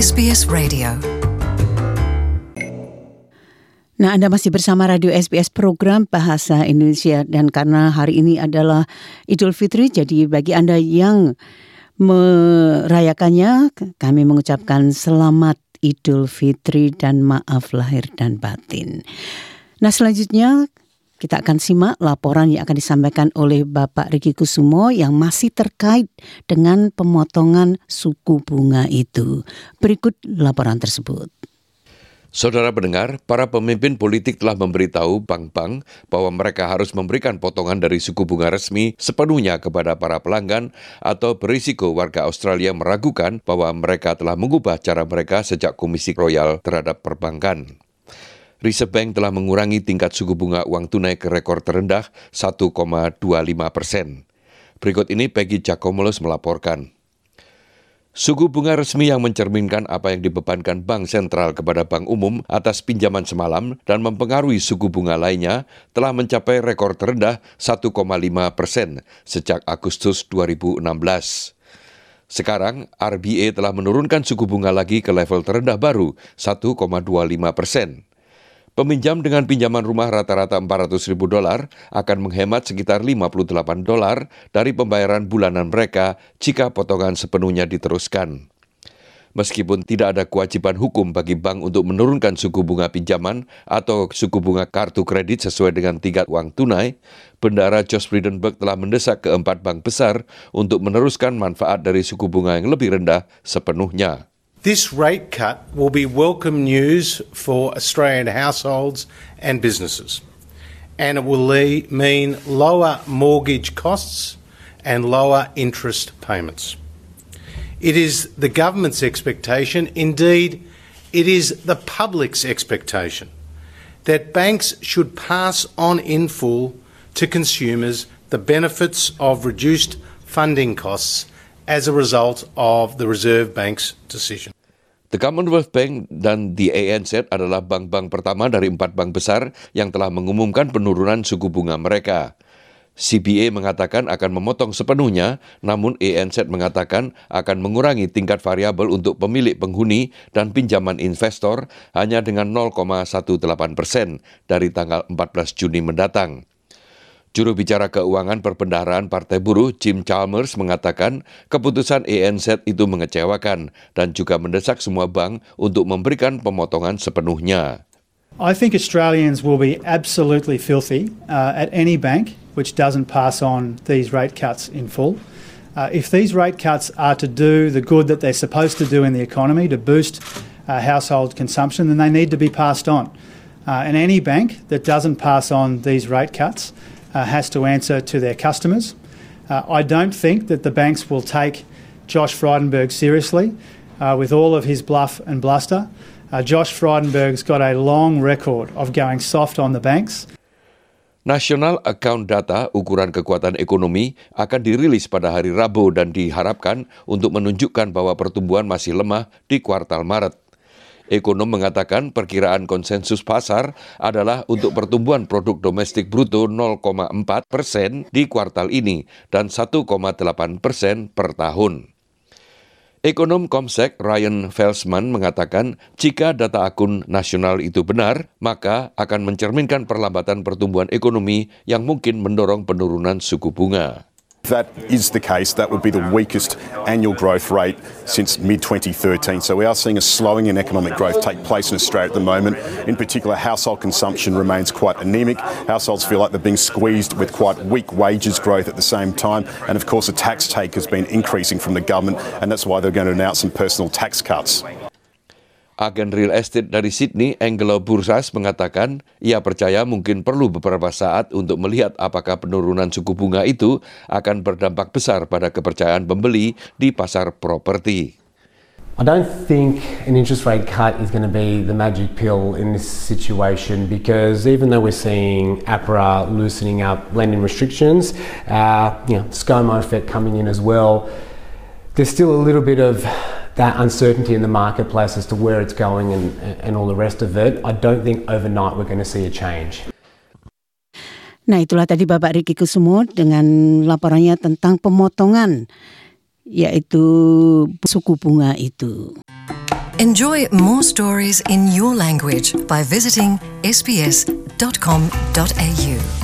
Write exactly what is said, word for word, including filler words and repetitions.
S B S Radio. Nah, Anda masih bersama Radio S B S program Bahasa Indonesia, dan karena hari ini adalah Idul Fitri, jadi bagi Anda yang merayakannya, kami mengucapkan selamat Idul Fitri dan maaf lahir dan batin. Nah, selanjutnya kita akan simak laporan yang akan disampaikan oleh Bapak Riki Kusumo yang masih terkait dengan pemotongan suku bunga itu. Berikut laporan tersebut. Saudara pendengar, para pemimpin politik telah memberitahu bank-bank bahwa mereka harus memberikan potongan dari suku bunga resmi sepenuhnya kepada para pelanggan, atau berisiko warga Australia meragukan bahwa mereka telah mengubah cara mereka sejak Komisi Royal terhadap perbankan. Reserve Bank telah mengurangi tingkat suku bunga uang tunai ke rekor terendah satu koma dua lima persen. Berikut ini Peggy Giacomolos melaporkan. Suku bunga resmi yang mencerminkan apa yang dibebankan bank sentral kepada bank umum atas pinjaman semalam dan mempengaruhi suku bunga lainnya telah mencapai rekor terendah satu koma lima persen sejak Agustus dua ribu enam belas. Sekarang, R B A telah menurunkan suku bunga lagi ke level terendah baru satu koma dua lima persen. Peminjam dengan pinjaman rumah rata-rata empat ratus ribu dolar akan menghemat sekitar lima puluh delapan dolar dari pembayaran bulanan mereka jika potongan sepenuhnya diteruskan. Meskipun tidak ada kewajiban hukum bagi bank untuk menurunkan suku bunga pinjaman atau suku bunga kartu kredit sesuai dengan tingkat uang tunai, Bendahara Josh Frydenberg telah mendesak keempat bank besar untuk meneruskan manfaat dari suku bunga yang lebih rendah sepenuhnya. This rate cut will be welcome news for Australian households and businesses, and it will le- mean lower mortgage costs and lower interest payments. It is the government's expectation, indeed, it is the public's expectation, that banks should pass on in full to consumers the benefits of reduced funding costs as a result of the Reserve Bank's decision. The Commonwealth Bank dan the A N Z adalah bank-bank pertama dari empat bank besar yang telah mengumumkan penurunan suku bunga mereka. C B A mengatakan akan memotong sepenuhnya, namun A N Z mengatakan akan mengurangi tingkat variabel untuk pemilik penghuni dan pinjaman investor hanya dengan nol koma delapan belas persen dari tanggal empat belas Juni mendatang. Juru bicara keuangan Perbendaharaan Partai Buruh Jim Chalmers mengatakan keputusan A N Z itu mengecewakan dan juga mendesak semua bank untuk memberikan pemotongan sepenuhnya. I think Australians will be absolutely filthy uh, at any bank which doesn't pass on these rate cuts in full. Uh, if these rate cuts are to do the good that they're supposed to do in the economy, to boost uh, household consumption, then they need to be passed on. Uh, and any bank that doesn't pass on these rate cuts Uh, has to answer to their customers. Uh, I don't think that the banks will take Josh Frydenberg seriously uh, with all of his bluff and bluster. Uh, Josh Frydenberg's got a long record of going soft on the banks. National Account Data, ukuran kekuatan ekonomi, akan dirilis pada hari Rabu dan diharapkan untuk menunjukkan bahwa pertumbuhan masih lemah di kuartal Maret. Ekonom mengatakan perkiraan konsensus pasar adalah untuk pertumbuhan produk domestik bruto nol koma empat persen di kuartal ini dan satu koma delapan persen per tahun. Ekonom Comsec Ryan Felsman mengatakan jika data akun nasional itu benar, maka akan mencerminkan perlambatan pertumbuhan ekonomi yang mungkin mendorong penurunan suku bunga. If that is the case, that would be the weakest annual growth rate since mid twenty thirteen. So we are seeing a slowing in economic growth take place in Australia at the moment. In particular, household consumption remains quite anemic. Households feel like they're being squeezed with quite weak wages growth at the same time. And of course, the tax take has been increasing from the government, and that's why they're going to announce some personal tax cuts. Agen real estate dari Sydney, Angelo Bursas, mengatakan ia percaya mungkin perlu beberapa saat untuk melihat apakah penurunan suku bunga itu akan berdampak besar pada kepercayaan pembeli di pasar properti. I don't think an interest rate cut is going to be the magic pill in this situation, because even though we're seeing APRA loosening up lending restrictions, uh, you know, ScoMo effect coming in as well, there's still a little bit of that uncertainty in the marketplace as to where it's going and, and all the rest of it. I don't think overnight we're going to see a change. Nah, itulah tadi Bapak Riki Kusumo dengan laporannya tentang pemotongan, yaitu suku bunga itu. Enjoy more stories in your language by visiting s b s dot com dot a u.